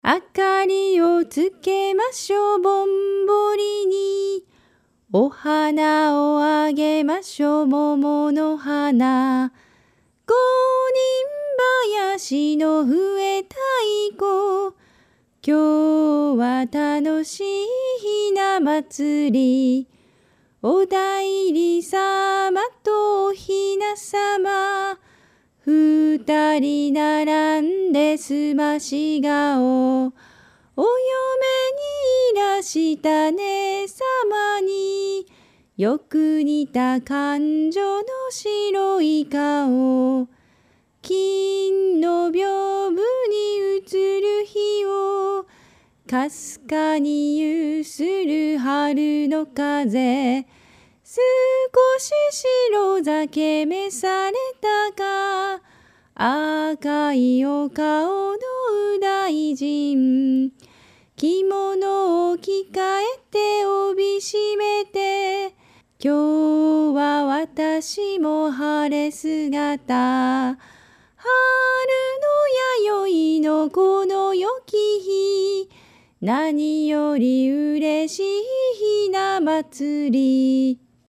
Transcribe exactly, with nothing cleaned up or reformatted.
明かりをつけましょうぼんぼりに。お花をあげましょう桃の花。五人林の笛太鼓。今日は楽しいひな祭り。お代理様とおひな様。二人並んですまし顔。お嫁にいらした姉様によく似た感情の白い顔。金の屏風に映る日をかすかにゆする春の風。少し白酒召されたか。赤いお顔の右大臣。着物を着替えて帯締めて。今日は私も晴れ姿。春の弥生のこの良き日。何より嬉しいひな祭り。